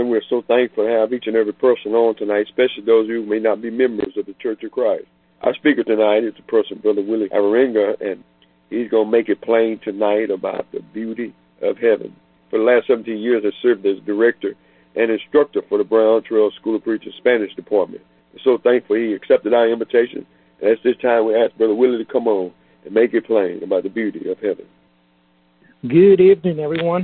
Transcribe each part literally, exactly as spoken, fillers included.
And we're so thankful to have each and every person on tonight, especially those who may not be members of the Church of Christ. Our speaker tonight is the person, Brother Willie Avarenga, and he's going to make it plain tonight about the beauty of heaven. For the last seventeen years, I served as director and instructor for the Brown Trail School of Preaching Spanish Department. We're so thankful he accepted our invitation. And at this time, we ask Brother Willie to come on and make it plain about the beauty of heaven. Good evening, everyone.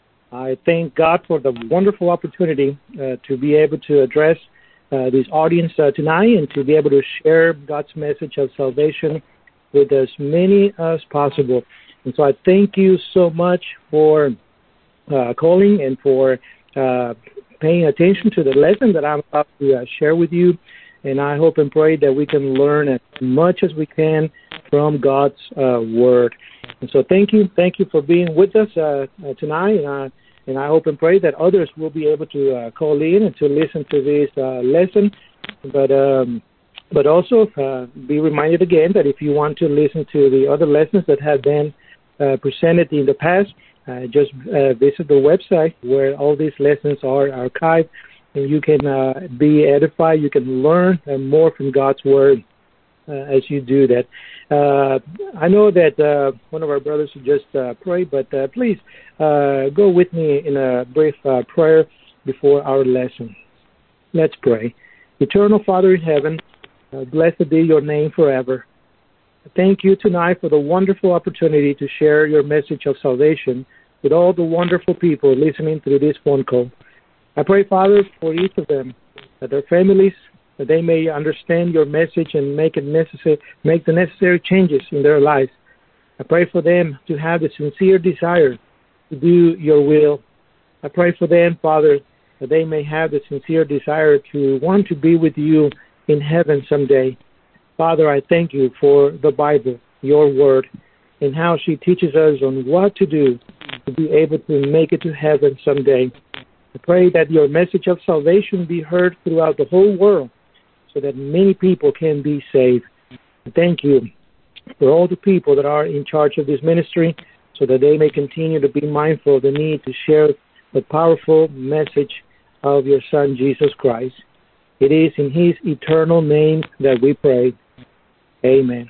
I thank God for the wonderful opportunity uh, to be able to address uh, this audience uh, tonight and to be able to share God's message of salvation with as many as possible. And so I thank you so much for uh, calling and for uh, paying attention to the lesson that I'm about to uh, share with you. And I hope and pray that we can learn as much as we can from God's uh, Word. And so thank you. Thank you for being with us uh, uh, tonight. And I, and I hope and pray that others will be able to uh, call in and to listen to this uh, lesson. But um, but also uh, be reminded again that if you want to listen to the other lessons that have been uh, presented in the past, uh, just uh, visit the website where all these lessons are archived. And you can uh, be edified. You can learn uh, more from God's Word uh, as you do that. Uh, I know that uh, one of our brothers just uh, prayed, but uh, please uh, go with me in a brief uh, prayer before our lesson. Let's pray. Eternal Father in heaven, uh, blessed be your name forever. Thank you tonight for the wonderful opportunity to share your message of salvation with all the wonderful people listening through this phone call. I pray, Father, for each of them, that their families, that they may understand your message and make it necessary, make the necessary changes in their lives. I pray for them to have the sincere desire to do your will. I pray for them, Father, that they may have the sincere desire to want to be with you in heaven someday. Father, I thank you for the Bible, your word, and how she teaches us on what to do to be able to make it to heaven someday. I pray that your message of salvation be heard throughout the whole world so that many people can be saved. Thank you for all the people that are in charge of this ministry so that they may continue to be mindful of the need to share the powerful message of your Son, Jesus Christ. It is in his eternal name that we pray. Amen.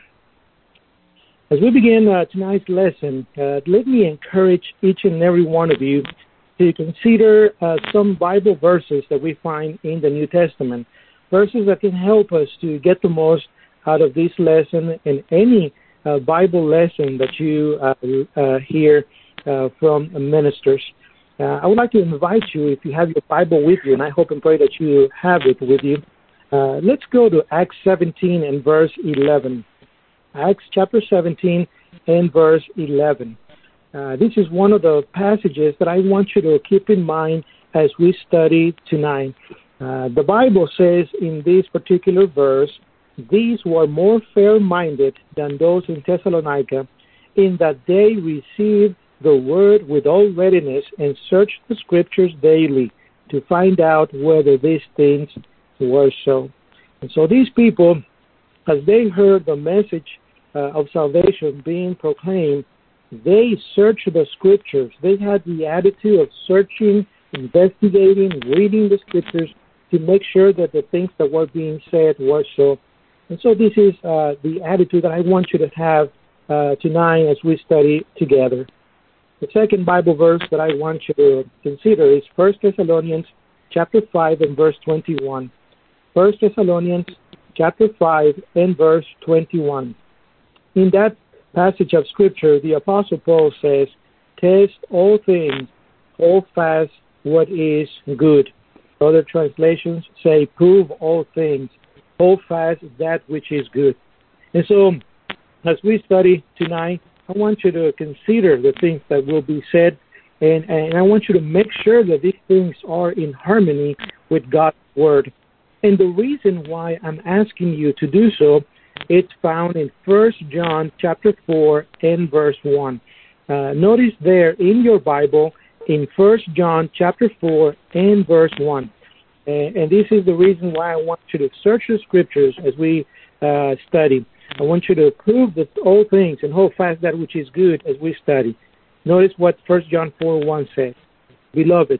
As we begin uh, tonight's lesson, uh, let me encourage each and every one of you to consider uh, some Bible verses that we find in the New Testament, verses that can help us to get the most out of this lesson and any uh, Bible lesson that you uh, uh, hear uh, from ministers. Uh, I would like to invite you, if you have your Bible with you, and I hope and pray that you have it with you, uh, let's go to Acts seventeen and verse eleven. Acts chapter seventeen and verse eleven. Uh, this is one of the passages that I want you to keep in mind as we study tonight. Uh, the Bible says in this particular verse, these were more fair-minded than those in Thessalonica, in that they received the word with all readiness and searched the Scriptures daily to find out whether these things were so. And so these people, as they heard the message uh, of salvation being proclaimed, they searched the Scriptures. They had the attitude of searching, investigating, reading the Scriptures to make sure that the things that were being said were so. And so this is uh, the attitude that I want you to have uh, tonight as we study together. The second Bible verse that I want you to consider is First Thessalonians chapter five and verse twenty-one. First Thessalonians chapter five and verse twenty-one. In that passage of Scripture, the Apostle Paul says, test all things, hold fast what is good. Other translations say, prove all things, hold fast that which is good. And so, as we study tonight, I want you to consider the things that will be said, and, and I want you to make sure that these things are in harmony with God's Word. And the reason why I'm asking you to do so, it's found in First John chapter four and verse one. Uh, notice there in your Bible, in First John chapter four and verse one. And, and this is the reason why I want you to search the Scriptures as we uh, study. I want you to prove that all things and hold fast that which is good as we study. Notice what First John four one says. Beloved,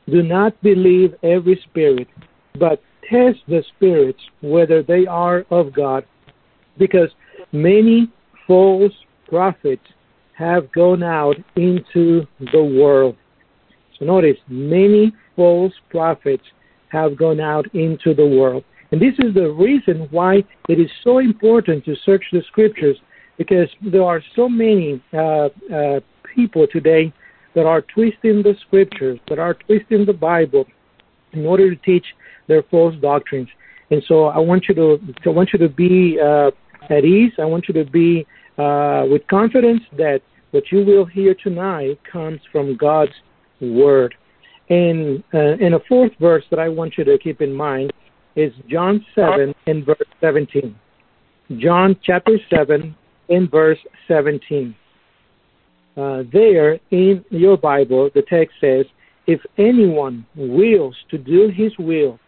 Do not believe every spirit, but test the spirits whether they are of God, because many false prophets have gone out into the world. So notice, many false prophets have gone out into the world. And this is the reason why it is so important to search the Scriptures, because there are so many uh, uh, people today that are twisting the Scriptures, that are twisting the Bible in order to teach their false doctrines. And so I want you to, I want you to be uh, at ease. I want you to be uh, with confidence that what you will hear tonight comes from God's Word. And, uh, and a fourth verse that I want you to keep in mind is John seven and verse seventeen. John chapter seven and verse seventeen. Uh, there in your Bible, the text says, if anyone wills to do his will,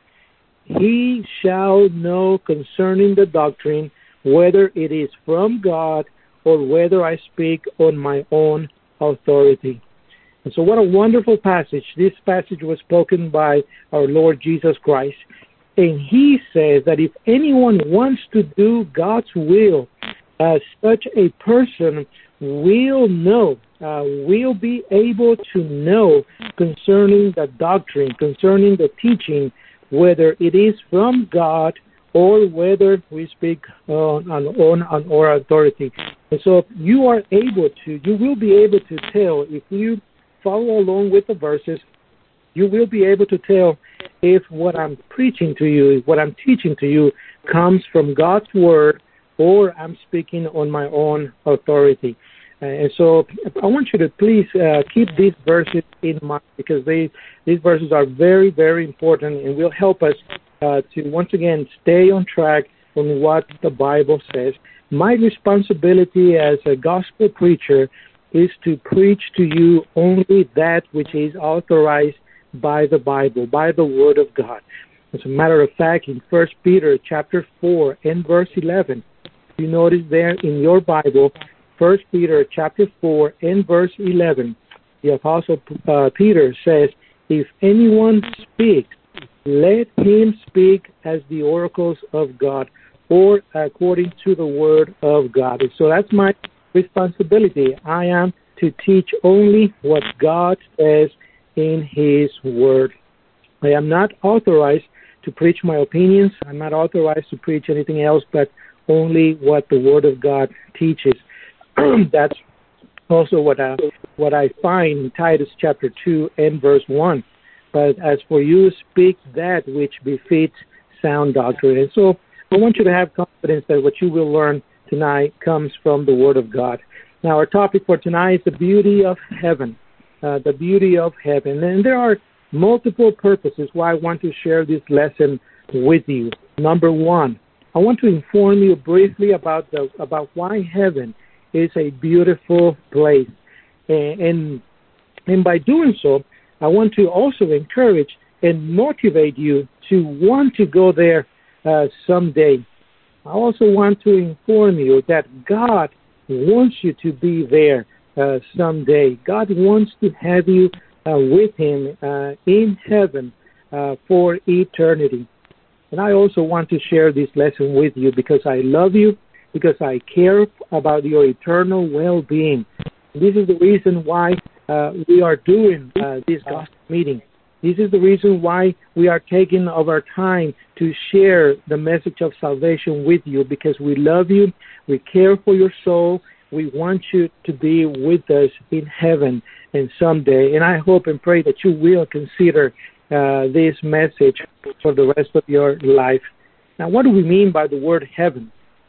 he shall know concerning the doctrine whether it is from God or whether I speak on my own authority. And so what a wonderful passage. This passage was spoken by our Lord Jesus Christ. And he says that if anyone wants to do God's will, uh, such a person will know, uh, will be able to know concerning the doctrine, concerning the teaching, whether it is from God or whether we speak on, on, on, on our authority. And so you are able to, you will be able to tell, if you follow along with the verses, you will be able to tell if what I'm preaching to you, what I'm teaching to you, comes from God's Word or I'm speaking on my own authority. Uh, and so I want you to please uh, keep these verses in mind, because they, these verses are very, very important and will help us uh, to once again stay on track on what the Bible says. My responsibility as a gospel preacher is to preach to you only that which is authorized by the Bible, by the Word of God. As a matter of fact, in First Peter chapter four and verse eleven, you notice there in your Bible, First Peter chapter four and verse eleven, the Apostle uh, Peter says, if anyone speaks, let him speak as the oracles of God, or according to the Word of God. And so that's my responsibility. I am to teach only what God says in His Word. I am not authorized to preach my opinions. I'm not authorized to preach anything else but only what the Word of God teaches. That's also what I, what I find in Titus chapter two and verse one. But as for you, speak that which befits sound doctrine. And so I want you to have confidence that what you will learn tonight comes from the Word of God. Now, our topic for tonight is the beauty of heaven. Uh, the beauty of heaven. And there are multiple purposes why I want to share this lesson with you. Number one, I want to inform you briefly about the about why heaven is a beautiful place. And, and, and by doing so, I want to also encourage and motivate you to want to go there uh, someday. I also want to inform you that God wants you to be there uh, someday. God wants to have you uh, with Him uh, in heaven uh, for eternity. And I also want to share this lesson with you because I love you, because I care about your eternal well-being. This is the reason why uh, we are doing uh, this gospel meeting. This is the reason why we are taking of our time to share the message of salvation with you, because we love you, we care for your soul, we want you to be with us in heaven and someday. And I hope and pray that you will consider uh, this message for the rest of your life. Now, what do we mean by the word heaven?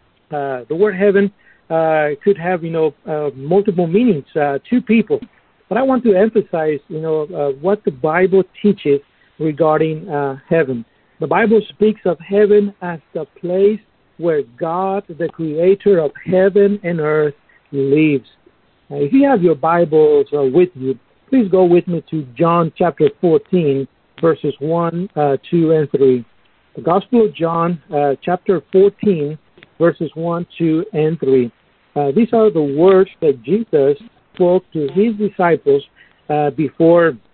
Uh, the word heaven uh, could have, you know, uh, multiple meanings uh, to people. But I want to emphasize, you know, uh, what the Bible teaches regarding uh, heaven. The Bible speaks of heaven as the place where God, the creator of heaven and earth, lives. Now, if you have your Bibles uh, with you, please go with me to John chapter fourteen, verses one, uh, two, and three. The Gospel of John, uh, chapter fourteen, verses one, two, and three. Uh, these are the words that Jesus spoke to his disciples uh, before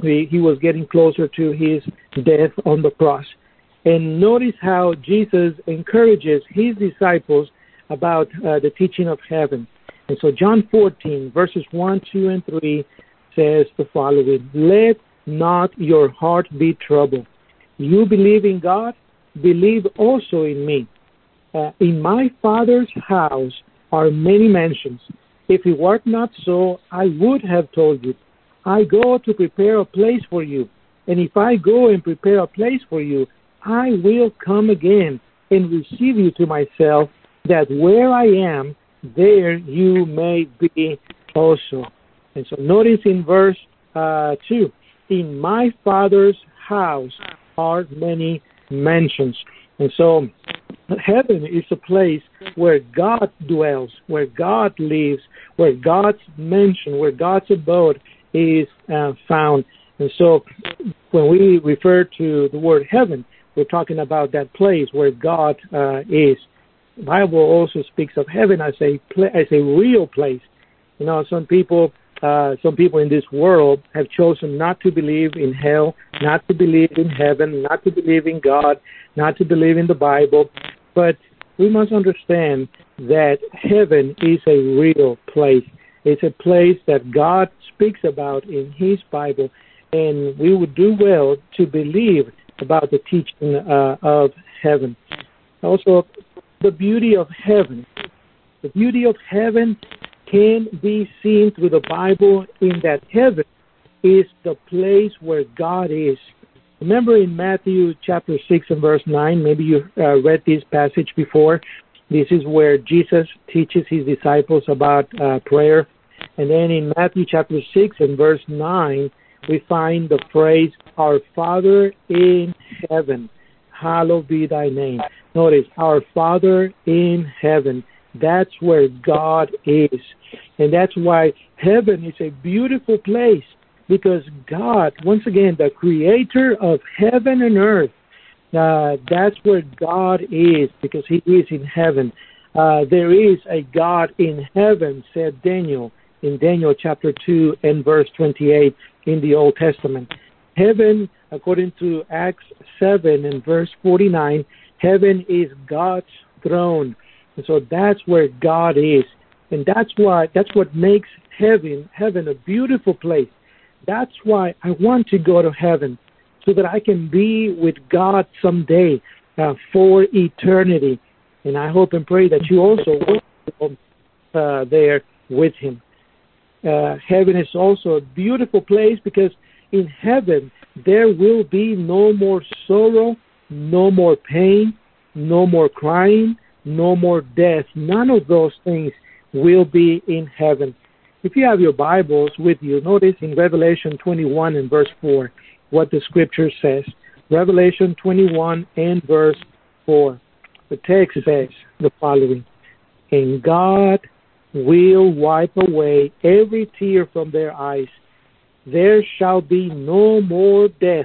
he, he was getting closer to his death on the cross. And notice how Jesus encourages his disciples about uh, the teaching of heaven. And so John fourteen, verses one, two, and three says the following: "Let not your heart be troubled. You believe in God, believe also in me. Uh, in my Father's house are many mansions. If it were not so, I would have told you. I go to prepare a place for you. And if I go and prepare a place for you, I will come again and receive you to myself, that where I am, there you may be also." And so notice in verse uh, two, "In my Father's house are many mansions." And so heaven is a place where God dwells, where God lives, where God's mansion, where God's abode is uh, found. And so when we refer to the word heaven, we're talking about that place where God uh, is. The Bible also speaks of heaven as a pla- as a real place. You know, some people uh, some people in this world have chosen not to believe in hell, not to believe in heaven, not to believe in God, not to believe in the Bible. But we must understand that heaven is a real place. It's a place that God speaks about in His Bible, and we would do well to believe about the teaching uh, of heaven. Also, the beauty of heaven. The beauty of heaven can be seen through the Bible, in that heaven is the place where God is. Remember in Matthew chapter six and verse nine, maybe you uh, read this passage before. This is where Jesus teaches his disciples about uh, prayer. And then in Matthew chapter six and verse nine, we find the phrase, "Our Father in heaven, hallowed be thy name." Notice, our Father in heaven. That's where God is. And that's why heaven is a beautiful place, because God, once again, the creator of heaven and earth, uh, that's where God is, because he is in heaven. Uh, there is a God in heaven, said Daniel, in Daniel chapter two and verse twenty-eight in the Old Testament. Heaven, according to Acts seven and verse forty-nine, heaven is God's throne. And so that's where God is. And that's why that's what makes heaven heaven a beautiful place. That's why I want to go to heaven, so that I can be with God someday uh, for eternity. And I hope and pray that you also will go uh, there with him. Uh, heaven is also a beautiful place, because in heaven there will be no more sorrow, no more pain, no more crying, no more death. None of those things will be in heaven. If you have your Bibles with you, notice in Revelation twenty-one and verse four what the Scripture says. Revelation twenty-one and verse four. The text says the following: "And God will wipe away every tear from their eyes. There shall be no more death,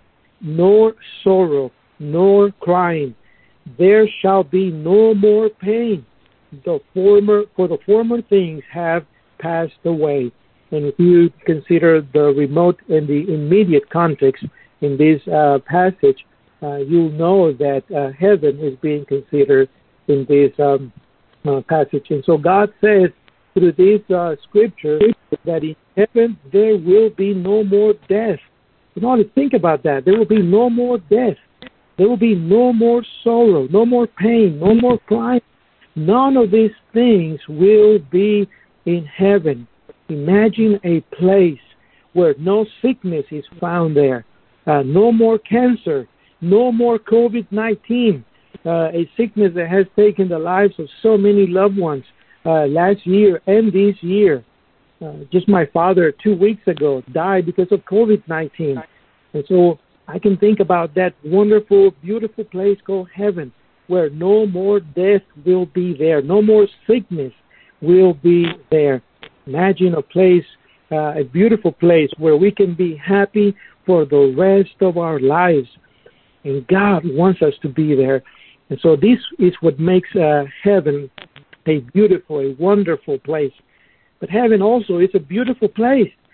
nor sorrow, nor crying. There shall be no more pain. The former, for the former things have passed away." And if you consider the remote and the immediate context in this uh, passage, uh, you'll know that uh, heaven is being considered in this um, uh, passage. And so God says through this uh, scripture that in heaven there will be no more death. You know, to think about that. There will be no more death. There will be no more sorrow, no more pain, no more crying. None of these things will be in heaven. Imagine a place where no sickness is found there, uh, no more cancer, no more covid nineteen, uh, a sickness that has taken the lives of so many loved ones uh, last year and this year. Uh, just my father two weeks ago died because of covid nineteen. And so I can think about that wonderful, beautiful place called heaven, where no more death will be there, no more sickness will be there. Imagine a place, uh, a beautiful place where we can be happy for the rest of our lives. And God wants us to be there. And so this is what makes uh, heaven a beautiful, a wonderful place. But heaven also is a beautiful place,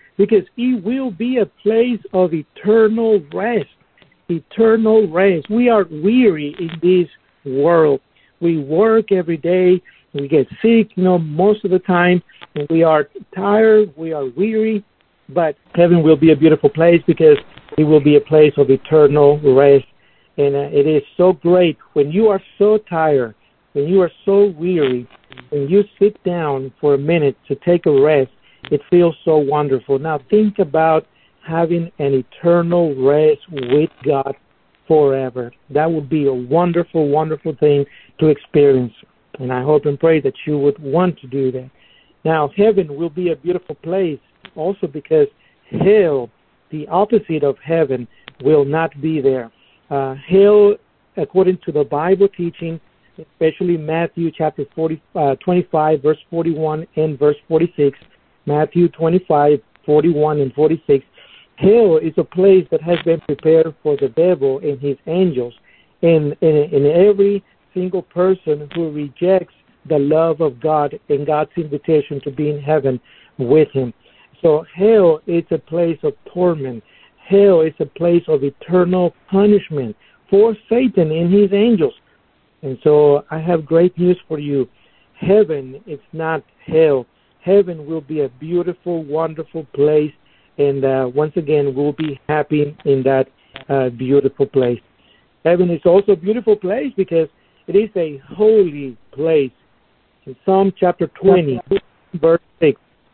because it will be a place of eternal rest. Eternal rest. We are weary in this world. We work every day. We get sick, you know, most of the time. We are tired. We are weary. But heaven will be a beautiful place because it will be a place of eternal rest. And uh, it is so great when you are so tired, when you are so weary, when you sit down for a minute to take a rest, it feels so wonderful. Now think about having an eternal rest with God forever. That would be a wonderful, wonderful thing to experience. And I hope and pray that you would want to do that. Now, heaven will be a beautiful place also because hell, the opposite of heaven, will not be there. Uh, hell, according to the Bible teaching, especially Matthew chapter forty, uh, twenty-five, verse forty-one and verse forty-six, Matthew twenty-five, forty-one and forty-six, hell is a place that has been prepared for the devil and his angels, and, and, and every single person who rejects the love of God and God's invitation to be in heaven with him. So hell is a place of torment. Hell is a place of eternal punishment for Satan and his angels. And so I have great news for you. Heaven is not hell. Heaven will be a beautiful, wonderful place. And uh, once again, we'll be happy in that uh, beautiful place. Heaven is also a beautiful place because it is a holy place. In Psalm chapter twenty, verse six,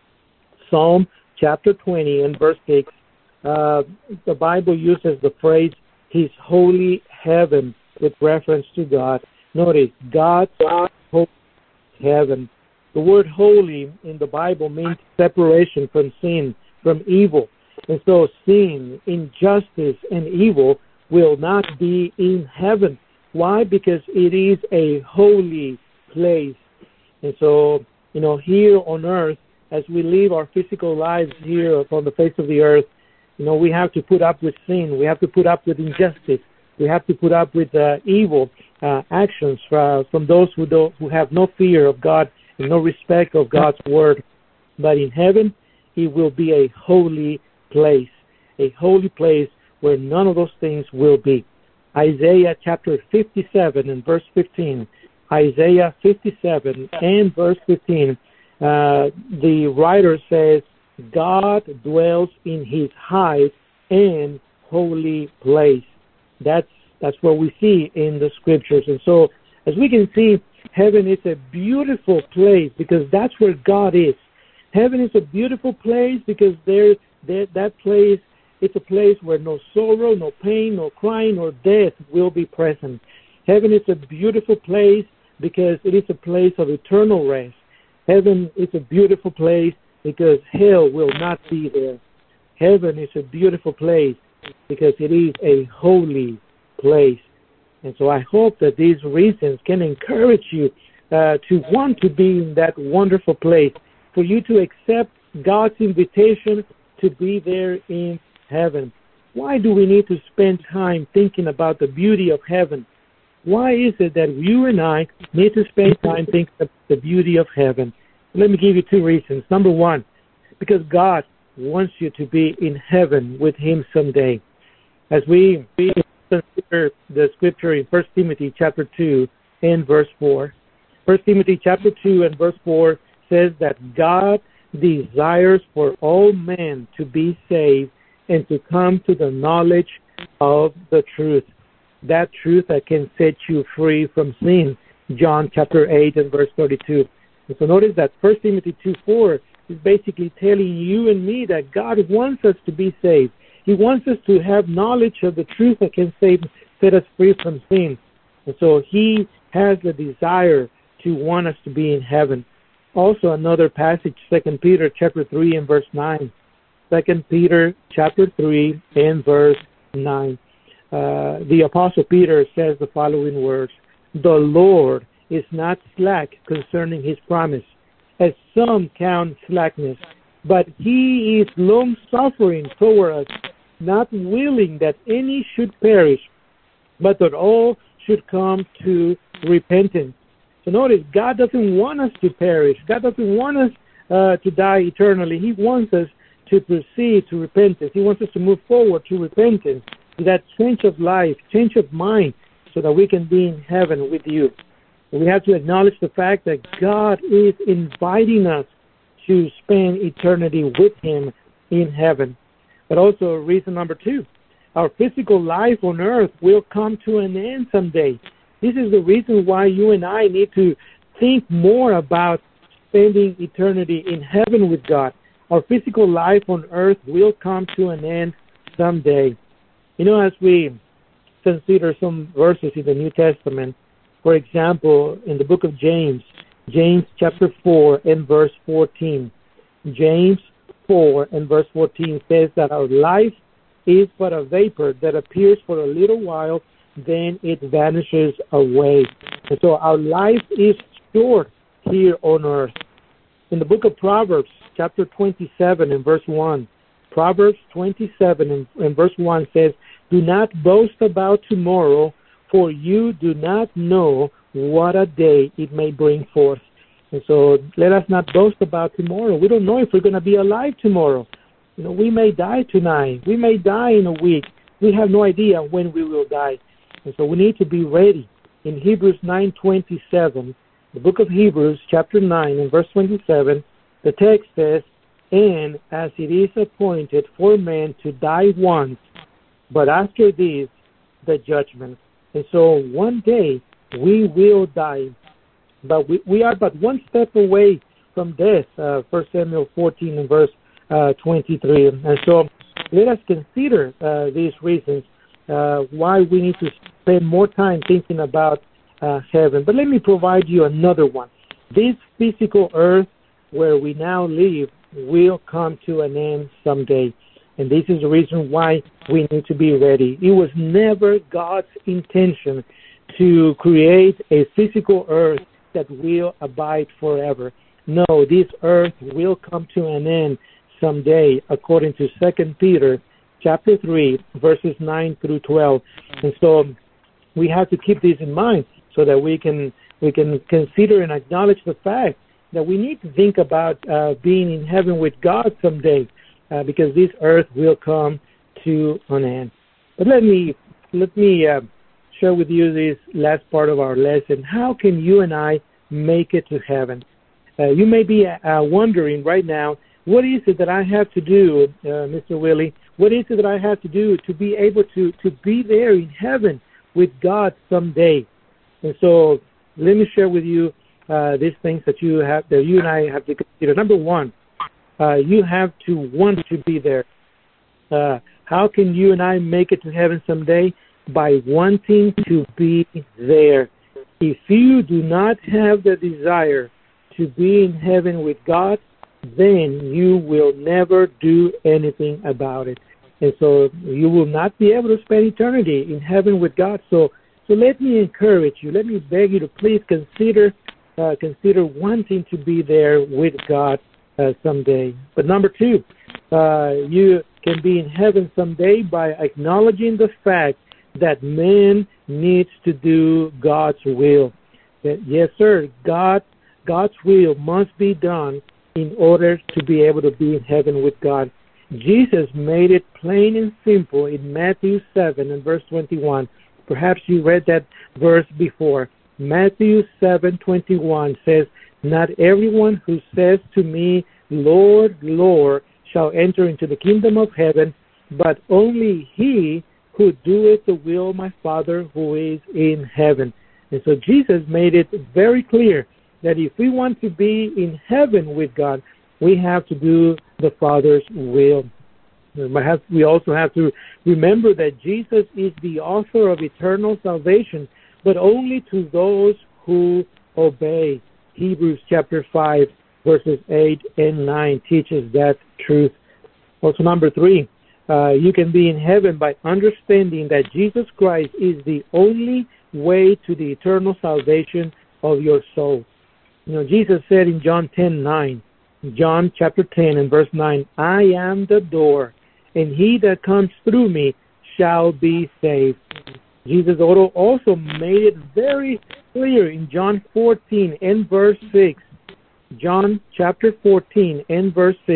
Psalm chapter twenty and verse six, uh, the Bible uses the phrase, His holy heaven, with reference to God. Notice, God's holy heaven. The word holy in the Bible means separation from sin, from evil. And so sin, injustice, and evil will not be in heaven. Why? Because it is a holy place. And so, you know, here on earth, as we live our physical lives here upon the face of the earth, you know, we have to put up with sin. We have to put up with injustice. We have to put up with uh, evil uh, actions uh, from those who don't, who have no fear of God and no respect of God's word. But in heaven, it will be a holy place, a holy place where none of those things will be. Isaiah chapter fifty-seven and verse fifteen. Isaiah fifty-seven and verse fifteen. Uh, the writer says, God dwells in his high and holy place. That's that's what we see in the scriptures. And so, as we can see, heaven is a beautiful place because that's where God is. Heaven is a beautiful place because there, there that place, it's a place where no sorrow, no pain, no crying, or death will be present. Heaven is a beautiful place because it is a place of eternal rest. Heaven is a beautiful place because hell will not be there. Heaven is a beautiful place because it is a holy place. And so I hope that these reasons can encourage you uh, to want to be in that wonderful place, for you to accept God's invitation to be there in heaven. Why do we need to spend time thinking about the beauty of heaven? Why is it that you and I need to spend time thinking about the beauty of heaven? Let me give you two reasons. Number one, because God wants you to be in heaven with Him someday. As we consider the scripture in First Timothy chapter two and verse four, First Timothy chapter two and verse four says that God desires for all men to be saved and to come to the knowledge of the truth. That truth that can set you free from sin. John chapter eight and verse thirty-two. And so notice that First Timothy two four is basically telling you and me that God wants us to be saved. He wants us to have knowledge of the truth that can save, set us free from sin. And so He has the desire to want us to be in heaven. Also another passage, Second Peter chapter three and verse nine. Second Peter chapter three and verse nine. Uh, the Apostle Peter says the following words, "The Lord is not slack concerning His promise, as some count slackness, but He is long-suffering toward us, not willing that any should perish, but that all should come to repentance." So notice, God doesn't want us to perish. God doesn't want us uh, to die eternally. He wants us to proceed to repentance. He wants us to move forward to repentance, to that change of life, change of mind, so that we can be in heaven with you. And we have to acknowledge the fact that God is inviting us to spend eternity with him in heaven. But also, reason number two, our physical life on earth will come to an end someday. This is the reason why you and I need to think more about spending eternity in heaven with God. Our physical life on earth will come to an end someday. You know, as we consider some verses in the New Testament, for example, in the book of James, James chapter four and verse fourteen. James four and verse fourteen says that our life is but a vapor that appears for a little while, then it vanishes away. And so our life is short here on earth. In the book of Proverbs, chapter twenty-seven and verse one, Proverbs twenty-seven and, and verse one says, "Do not boast about tomorrow, for you do not know what a day it may bring forth." And so let us not boast about tomorrow. We don't know if we're going to be alive tomorrow. You know, we may die tonight. We may die in a week. We have no idea when we will die. And so we need to be ready. In Hebrews nine twenty-seven, the book of Hebrews, chapter nine and verse twenty-seven, the text says, "And as it is appointed for man to die once, but after this, the judgment." And so one day we will die. But we, we are but one step away from death, uh, First Samuel fourteen and verse uh, twenty-three. And so let us consider uh, these reasons uh, why we need to spend more time thinking about uh, heaven. But let me provide you another one. This physical earth where we now live will come to an end someday. And this is the reason why we need to be ready. It was never God's intention to create a physical earth that will abide forever. No, this earth will come to an end someday, according to Second Peter chapter three, verses nine through twelve. And so we have to keep this in mind so that we can we can consider and acknowledge the fact that we need to think about uh, being in heaven with God someday, uh, because this earth will come to an end. But let me let me uh, share with you this last part of our lesson. How can you and I make it to heaven? Uh, you may be uh, wondering right now, what is it that I have to do, uh, Mister Willie? What is it that I have to do to be able to, to be there in heaven with God someday? And so let me share with you uh, these things that you have, that you and I have to consider. Number one, uh, you have to want to be there. Uh, how can you and I make it to heaven someday? By wanting to be there. If you do not have the desire to be in heaven with God, then you will never do anything about it. And so you will not be able to spend eternity in heaven with God. So so let me encourage you, let me beg you to please consider uh, consider wanting to be there with God uh, someday. But number two, uh, you can be in heaven someday by acknowledging the fact that man needs to do God's will. That, yes, sir, God, God's will must be done in order to be able to be in heaven with God. Jesus made it plain and simple in Matthew seven and verse twenty-one. Perhaps you read that verse before. Matthew seven twenty-one says, "Not everyone who says to me, 'Lord, Lord,' shall enter into the kingdom of heaven, but only he who doeth the will of my Father who is in heaven." And so Jesus made it very clear that if we want to be in heaven with God, we have to do the Father's will. We also have to remember that Jesus is the author of eternal salvation, but only to those who obey. Hebrews chapter five, verses eight and nine teaches that truth. Also, number three, uh, you can be in heaven by understanding that Jesus Christ is the only way to the eternal salvation of your soul. You know, Jesus said in John ten nine, John chapter ten and verse nine, "I am the door, and he that comes through me shall be saved." Jesus also made it very clear in John fourteen and verse six. John chapter fourteen and verse six,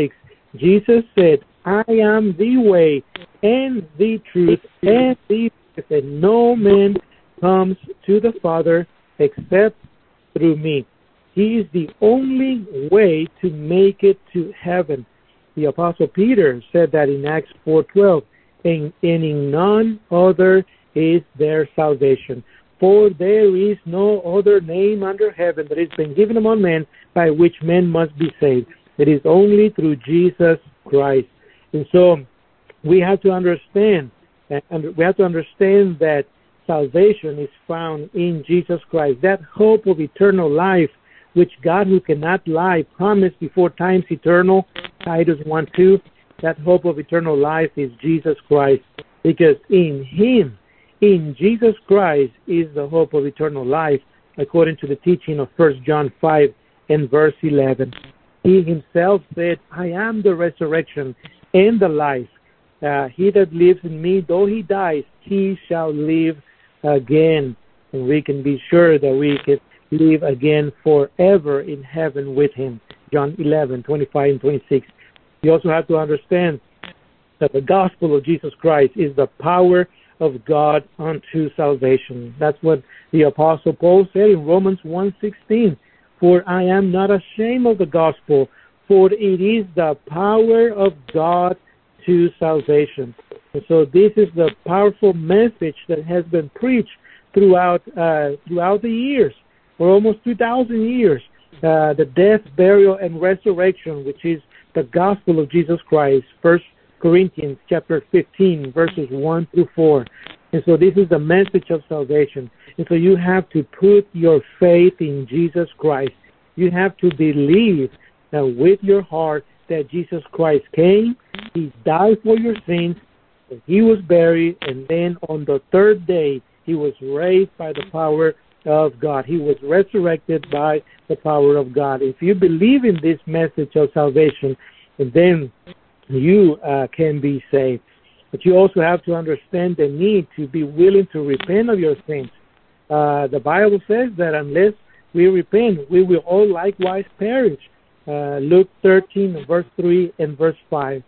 Jesus said, I am the way and the truth and the life, and no man comes to the Father except through me. He is the only way to make it to heaven. The Apostle Peter said that in Acts four twelve, and, and in none other is there salvation. For there is no other name under heaven that has been given among men by which men must be saved. It is only through Jesus Christ. And so we have to understand, and we have to understand that salvation is found in Jesus Christ. That hope of eternal life, which God, who cannot lie, promised before times eternal, Titus one two, that hope of eternal life is Jesus Christ. Because in Him, in Jesus Christ, is the hope of eternal life, according to the teaching of First John five and verse eleven. He Himself said, I am the resurrection and the life. Uh, he that lives in me, though he dies, he shall live again. And we can be sure that we can live again forever in heaven with Him. John eleven, twenty-five and twenty-six. You also have to understand that the gospel of Jesus Christ is the power of God unto salvation. That's what the Apostle Paul said in Romans one sixteen. For I am not ashamed of the gospel, for it is the power of God to salvation. And so this is the powerful message that has been preached throughout uh, throughout the years, for almost two thousand years. Uh, the death, burial, and resurrection, which is the gospel of Jesus Christ. First Corinthians chapter fifteen, verses one through four. And so this is the message of salvation. And so you have to put your faith in Jesus Christ. You have to believe that with your heart that Jesus Christ came, He died for your sins, that He was buried, and then on the third day He was raised by the power of God. He was resurrected by the power of God. If you believe in this message of salvation, then you uh, can be saved. But you also have to understand the need to be willing to repent of your sins. Uh, the Bible says that unless we repent, we will all likewise perish. Uh, Luke thirteen, verse three and verse five.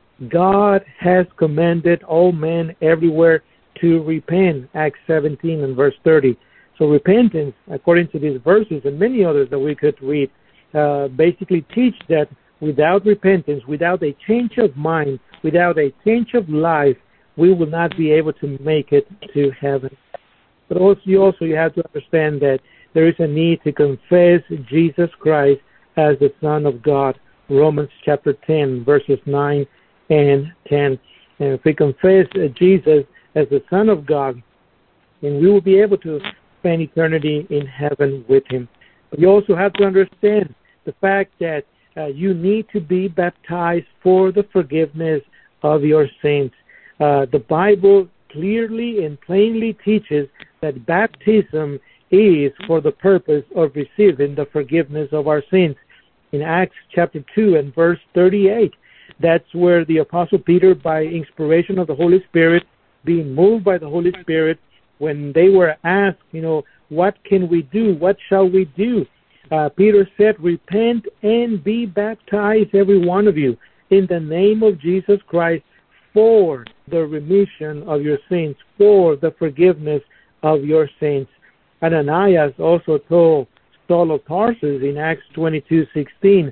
God has commanded all men everywhere to repent. Acts seventeen and verse thirty. So repentance, according to these verses and many others that we could read, uh, basically teach that without repentance, without a change of mind, without a change of life, we will not be able to make it to heaven. But also you, also you have to understand that there is a need to confess Jesus Christ as the Son of God. Romans chapter ten, verses nine and ten. And if we confess Jesus as the Son of God, then we will be able to spend eternity in heaven with Him. But you also have to understand the fact that uh, you need to be baptized for the forgiveness of your sins. Uh, the Bible clearly and plainly teaches that baptism is for the purpose of receiving the forgiveness of our sins. In Acts chapter two and verse thirty-eight, that's where the Apostle Peter, by inspiration of the Holy Spirit, being moved by the Holy Spirit, when they were asked, you know, what can we do? What shall we do? Uh, Peter said, repent and be baptized, every one of you, in the name of Jesus Christ, for the remission of your sins, for the forgiveness of your sins. Ananias also told Saul of Tarsus in Acts twenty-two sixteen,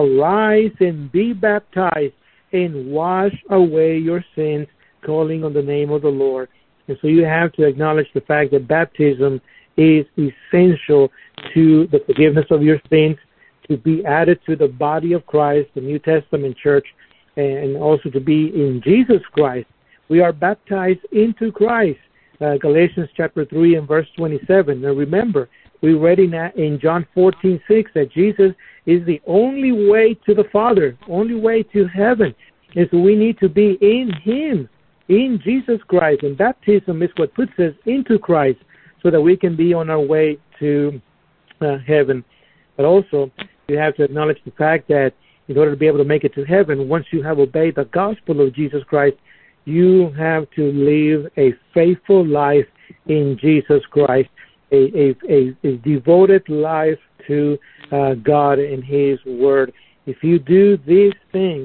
arise and be baptized and wash away your sins, calling on the name of the Lord. And so you have to acknowledge the fact that baptism is essential to the forgiveness of your sins, to be added to the body of Christ, the New Testament church, and also to be in Jesus Christ. We are baptized into Christ. Uh, Galatians chapter three and verse twenty-seven. Now remember, we read in, in John fourteen six that Jesus is the only way to the Father, only way to heaven. And so we need to be in Him, in Jesus Christ. And baptism is what puts us into Christ so that we can be on our way to uh, heaven. But also, you have to acknowledge the fact that in order to be able to make it to heaven, once you have obeyed the gospel of Jesus Christ, you have to live a faithful life in Jesus Christ, a, a, a, a devoted life to uh, God and His Word. If you do these things,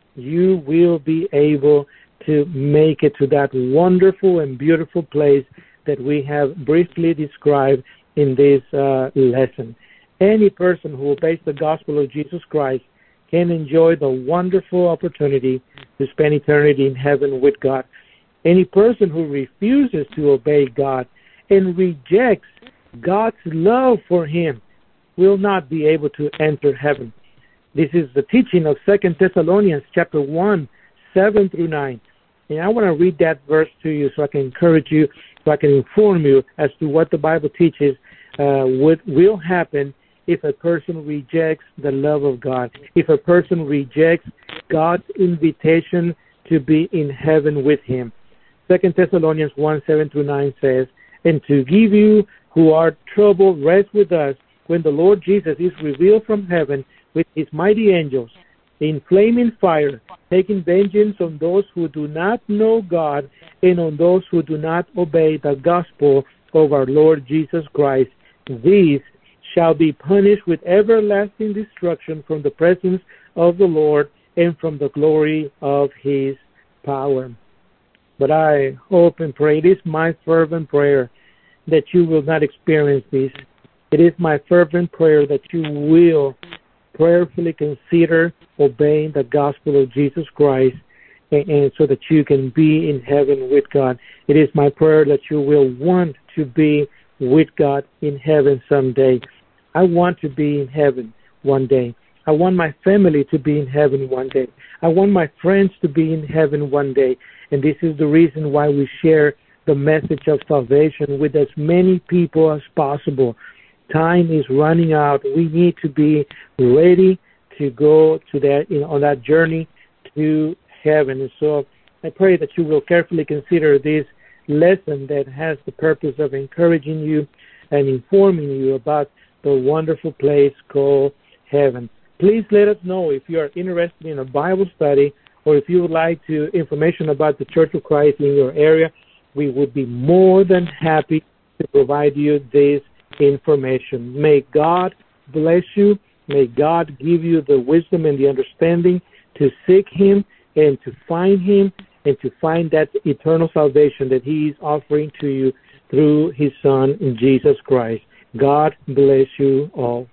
you will be able to make it to that wonderful and beautiful place that we have briefly described in this uh, lesson. Any person who obeys the gospel of Jesus Christ can enjoy the wonderful opportunity to spend eternity in heaven with God. Any person who refuses to obey God and rejects God's love for him will not be able to enter heaven. This is the teaching of Second Thessalonians chapter one, seven through nine. And I want to read that verse to you so I can encourage you, so I can inform you as to what the Bible teaches uh, what will happen if a person rejects the love of God, if a person rejects God's invitation to be in heaven with him. Second Thessalonians one, seven through nine says, "And to give you who are troubled rest with us when the Lord Jesus is revealed from heaven with his mighty angels, in flaming fire, taking vengeance on those who do not know God and on those who do not obey the gospel of our Lord Jesus Christ. These shall be punished with everlasting destruction from the presence of the Lord and from the glory of his power." But I hope and pray, it is my fervent prayer that you will not experience this. It is my fervent prayer that you will prayerfully consider obeying the gospel of Jesus Christ, and, and so that you can be in heaven with God. It is my prayer that you will want to be with God in heaven someday. I want to be in heaven one day. I want my family to be in heaven one day. I want my friends to be in heaven one day. And this is the reason why we share the message of salvation with as many people as possible. Time is running out. We need to be ready to go to that, you know, on that journey to heaven. And so I pray that you will carefully consider this lesson that has the purpose of encouraging you and informing you about the wonderful place called heaven. Please let us know if you are interested in a Bible study or if you would like to information about the Church of Christ in your area. We would be more than happy to provide you this information. May God bless you. May God give you the wisdom and the understanding to seek him and to find him and to find that eternal salvation that he is offering to you through his Son, Jesus Christ. God bless you all.